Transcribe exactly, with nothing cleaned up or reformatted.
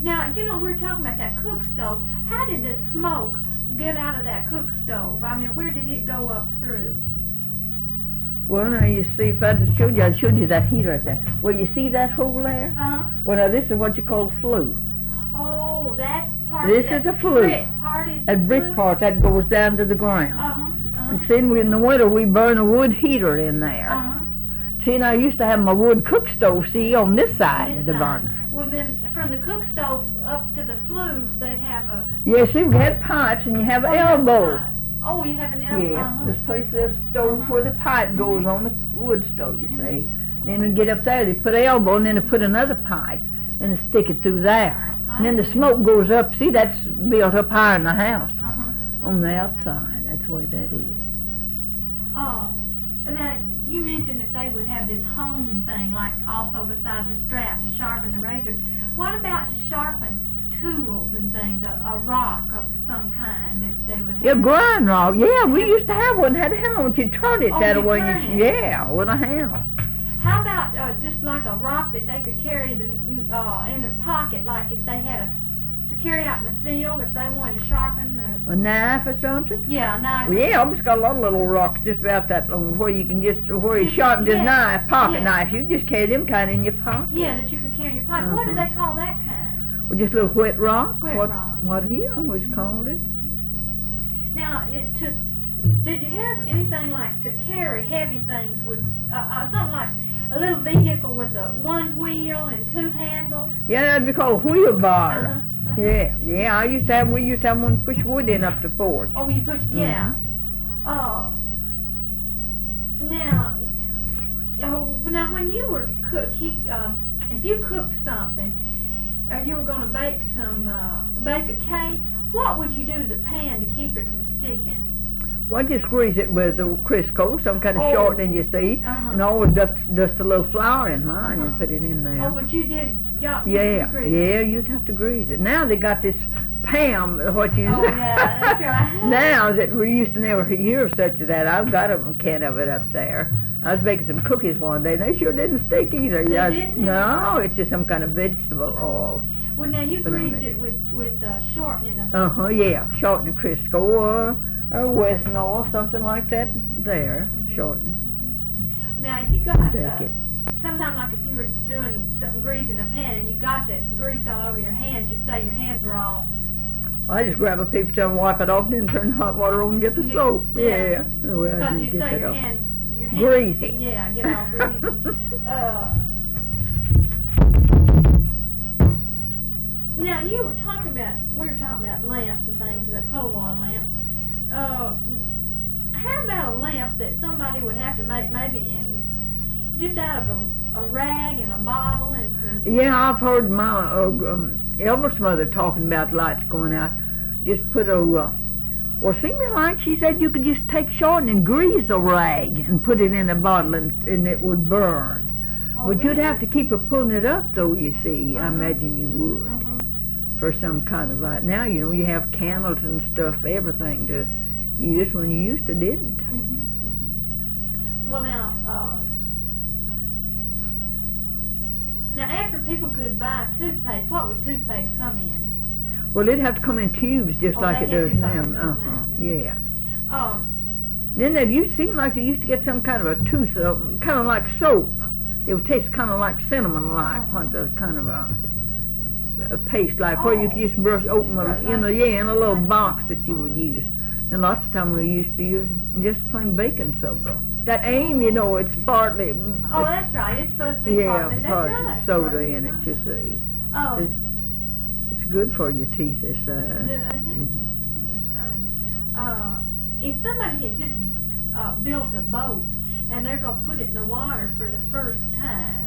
Now, you know, we were talking about that cook stove. How did the smoke get out of that cook stove? I mean, where did it go up through? Well, now you see, if I just showed you, I showed you that heat right there. Well, you see that hole there? Uh-huh. Well, now this is what you call flue. Oh, that part. This that is a flue. Brick part is That the brick flue? part, that goes down to the ground. Uh-huh. Uh-huh. And see, in the winter, we burn a wood heater in there. Uh-huh. See, now I used to have my wood cook stove, see, on this side This of the side. burner. Well, then, from the cook stove up to the flue, they'd have a... Yeah, see, we had pipes, and you have an Oh, you have a elbow. pipe. Oh, you have an elbow. Yeah, Uh-huh. this place there's a stove Uh-huh. where the pipe goes Mhm. on the wood stove, you Mhm. see. And then we get up there, they put an elbow, and then they put another pipe, and they stick it through there. And then the I see. smoke goes up. See, that's built up higher in the house, Uh-huh. on the outside. That's the way that is. Oh, now, you mentioned that they would have this hone thing, like also beside the strap to sharpen the razor. What about to sharpen tools and things, a, a rock of some kind that they would have? Yeah, grind rock. Yeah, we used to have one. Had a handle on it. You turn it Oh, that you way. turn You, it. yeah, with a handle. How about uh, just like a rock that they could carry the, mm, uh, in their pocket, like if they had a, to carry out in the field, if they wanted to sharpen the, A knife or something? yeah, a knife. Well, yeah, I've just got a lot of little rocks just about that long where you can just, where you Just- sharpen this yeah, knife, pocket yeah. knife. You just carry them kind in your pocket. Yeah, that you could carry in your pocket. What do Uh-huh. they call that kind? Well, just a little wet rock. Wet what, rock. What he always Mhm. called it. Now, it took. Did you have anything like to carry heavy things with uh, uh, something like a little vehicle with a one wheel and two handles? Yeah, that'd be called a wheelbarrow. Uh-huh. Uh-huh. Yeah, yeah. I used to have. We used to have one to push wood in up the porch. Oh, you pushed, yeah. Oh. Now, oh, now when you were cook, he, uh, if you cooked something, or you were going to bake some, uh, bake a cake, what would you do to the pan to keep it from sticking? Well, I just grease it with the Crisco, some kind of Oh. shortening, you see, Uh-huh. and always dust, dust a little flour in mine Uh-huh. and put it in there. Oh, but you did, yeah. Yeah, grease. yeah, you'd have to grease it. Now they got this Pam, what you Oh, yeah, that's right. Now that we used to never hear of such as that, I've got a can of it up there. I was baking some cookies one day, and they sure didn't stick either. They Yeah, didn't? No, it's just some kind of vegetable oil. Well, now you Put on greased it. it with, with uh, shortening of Uh huh, yeah, shortening Crisco or, or Wesson oil, something like that. There, shortening. Mhm. Now, if you got, Take uh, it. sometimes like if you were doing something grease in the pan and you got that grease all over your hands, you'd say your hands were all, I just grab a paper towel and wipe it off, and then turn the hot water on and get the Yeah. soap. Yeah. Yeah, well, I because do you'd get say that your off. hands, your hands. Greasy. Yeah, get all greasy. uh, now, you were talking about, we were talking about lamps and things, the coal oil lamps. Uh, how about a lamp that somebody would have to make maybe in, just out of a, a rag and a bottle and some... Yeah, I've heard my uh, um, Elbert's mother talking about lights going out. Just put a, uh, well, seeming like she said you could just take short and grease a rag and put it in a bottle and, and it would burn. Oh, But you'd really? have to keep it pulling it up, though, you see. I Uh-huh. imagine you would, Mhm. for some kind of light. Now, you know, you have candles and stuff, everything to use when you used to didn't. Mhm, mhm. Well, now, uh, now after people could buy toothpaste, what would toothpaste come in? Well, it'd have to come in tubes just Oh, like they it had does tubes now. like it does Uh-huh, now. yeah. Um, Then they used seemed like they used to get some kind of a tooth, uh, kind of like soap. It would taste kind of like cinnamon-like, Uh-huh. what the kind of a, a paste like where you could Oh. just brush open Just brush a, in a like- yeah in a little like box soap. that you would use. And lots of time we used to use just plain baking soda. That aim, you know, it's partly mm, oh, it's- that's right. It's supposed to be yeah, partly. That's part right. soda partly, in it. huh? You see, Oh, It's- it's good for your teeth. This d- uh, uh, did- mhm. that's right. Uh, if somebody had just uh, built a boat and they're gonna put it in the water for the first time,